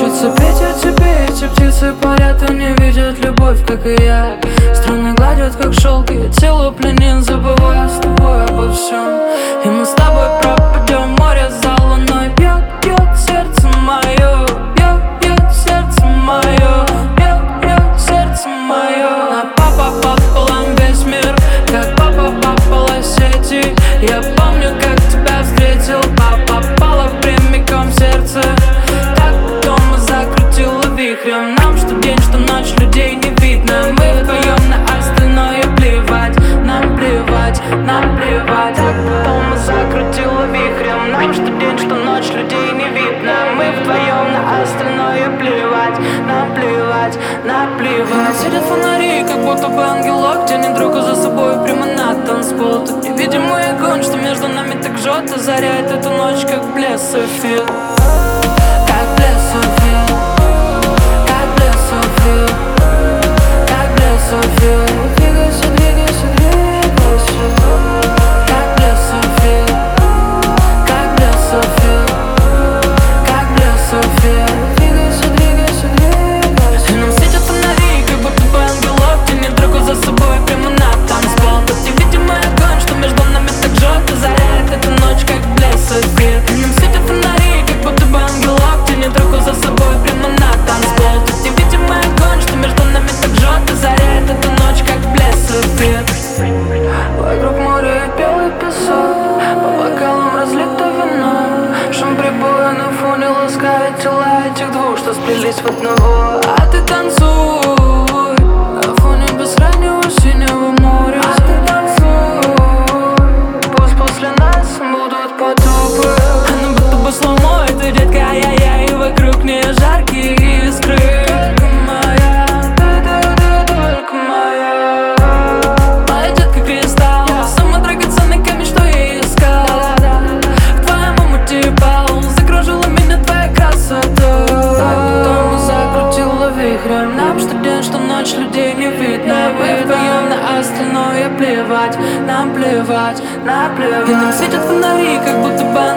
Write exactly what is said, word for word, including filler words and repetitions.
Хочется петь о тебе, эти птицы парят и не видят любовь, как и я. Струны гладят, как шелк, и тело пленен, забывая с тобой обо всем. И мы с тобой пропадем, море за луной. Бьет, бьет сердце мое, бьет, бьет сердце мое, бьет, бьет сердце мое. На папа пополам весь мир, как папа по полосети. Я помню, как тебя встретил, папа попала прямиком в сердце. Так потом мы закрутила вихрем. Нам что день, что ночь, людей не видно. Мы вдвоем, на остальное плевать. Нам плевать, нам плевать. Так потом мы закрутила вихрем. Нам что день, что ночь, людей не видно. Мы вдвоем, на остальное плевать. Нам плевать, нам плевать. Сидят фонари, как будто бы ангелок тянет друга за собой прямо на танцпол. Тут невидимый огонь, что между нами так жжет, озаряет эту ночь, как блеск софит. Как блеск софит, как блеск софит, как блеск софит. Двигайся, двигайся, двигайся. Как блеск софит, как блеск софит, как блеск софит. Двигайся, двигайся, двигайся. И нам светят фонари, как будто бы ангелок тянет друга за собой прямо на танцпол. Тут невидимый огонь, что между нами так жжет, озаряет эту ночь, как блеск софит. И нам светят фонари, как будто бы ангелок тянет руку за собой прямо на танцпол. Тут невидимый огонь, что между нами так жжет, озаряет эту ночь, как блеск софит. Вокруг моря и белый песок, по бокалам разлито вино. Шум прибоя на фоне ласкает тела этих двух, что сплелись в одного. А ты танцуй на фоне бескрайнего синего моря. А ты танцуй, пусть после нас будут потупы. Она будто бы сломо, это детка, ай-яй-яй. И вокруг нее жаркие искры. Только моя, ты-ты-ты, только моя. Моя детка кристалл, самый драгоценный камень, что я искал. В твоем омуте пал, закружила меня твоя красота. Так потом мы закрутила вихрем. Нам что день, что ночь, людей не видно. Мы вдвоем, на остальное плевать. Нам плевать, нам плевать. И нам светят фонари, как будто бы